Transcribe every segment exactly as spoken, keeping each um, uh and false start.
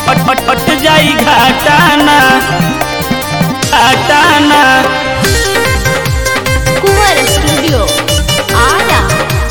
हट जाई घाटाना घाटाना। कुंवर स्टूडियो आरा।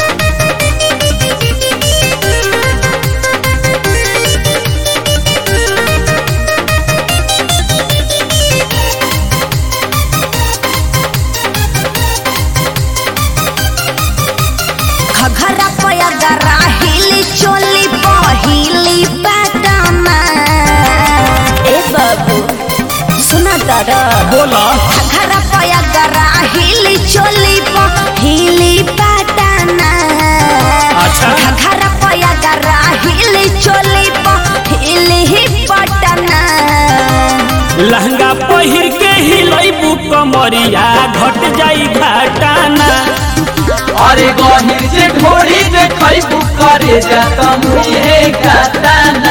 घघरा पयगरा हिली चोली पहिली पैटर्न। ए बाबू सुना तारा बोला। घघरा पयगरा हिली चोली पहिली पैटर्न। अच्छा। घघरा पयगरा हिली चोली पहिली पैटर्न। लहंगा पहिर के हिलैबू कमरिया घट जाई घाटाना। अरे गहिर से ढोरी देखैबू करे जाता मुहे गाताना।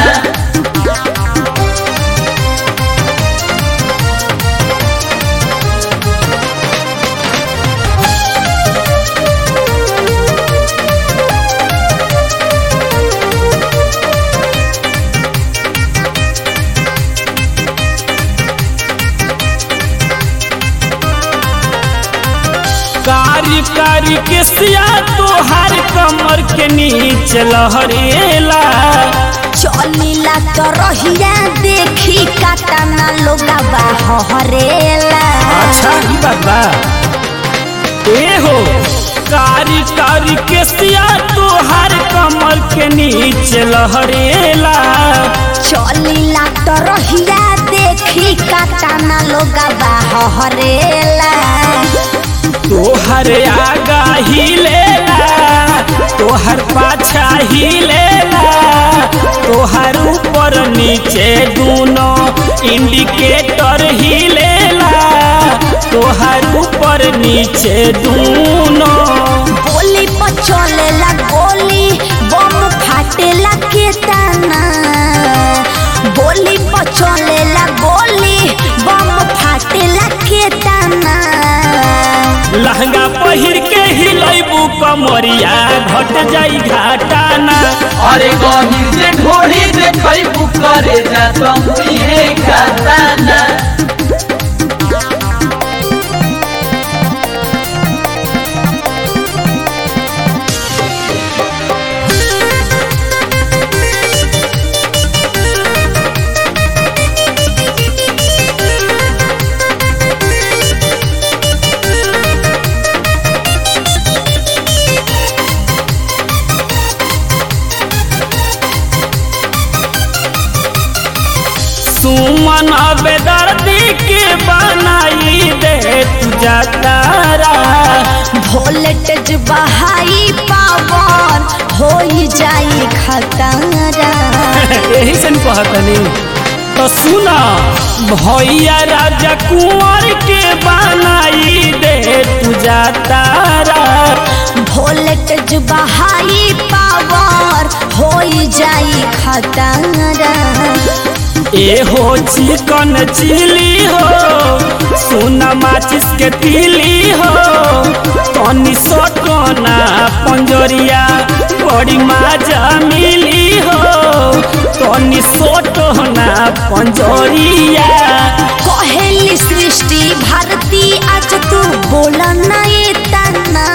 कारी कारी के सिया तोहार कमर के नीचे लहरेला। चलीला तो रहिया देखी काटना लोगवा हरेला। अच्छा ई बात बा। ए हो कारी कारी के सिया तोहार कमर के नीचे लहरेला। चलीला तो रहिया देखी काटना लोगवा हरेला। तोहर आगा हिलेला तोहर पाछा हिलेला। तोहर ऊपर नीचे दूनो इंडिकेटर हिलेला। तोहर ऊपर नीचे दूनो। गोली पर चलेला गोली बम फाटेला केतना। गोली पर चलेला गोली बम फाटेला केतना। लहंगा पहिर के हिलैबू कमरिया घट जाई घाटाना। अरे गहिर से ढोरी देखैबू करे जाता मुहे गाताना। सुमन बेदर्दी के बनाई दे तू जातारा। वोल्टेज बहाई पावन होई जाई खतरा। यही से कहतनी तो सुना भैया राजा कुंवर के बनाई दे तू जातारा। वोल्टेज बहाई पावर होई जाई खतरा। ए हो चिकन चिली हो सोना माचिस के तिली हो। तनी सटना पंजरिया बड़ी माजा मिली हो। तनी सटना पंजरिया। कहेली सृष्टि भारती आज तू बोला ना ये तना।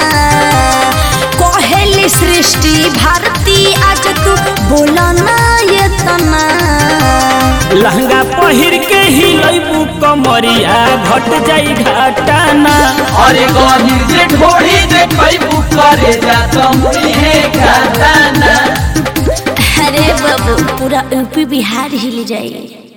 कहेली सृष्टि भारती आज तू बोला ना ये तना। लहंगा पहिर के हिलैबू कमरिया घट जाई घाटाना। अरे गहिर से ढोरी देखैबू करे जाता मुहे गाताना। अरे बाबू पूरा यूपी बिहार हिल जाए।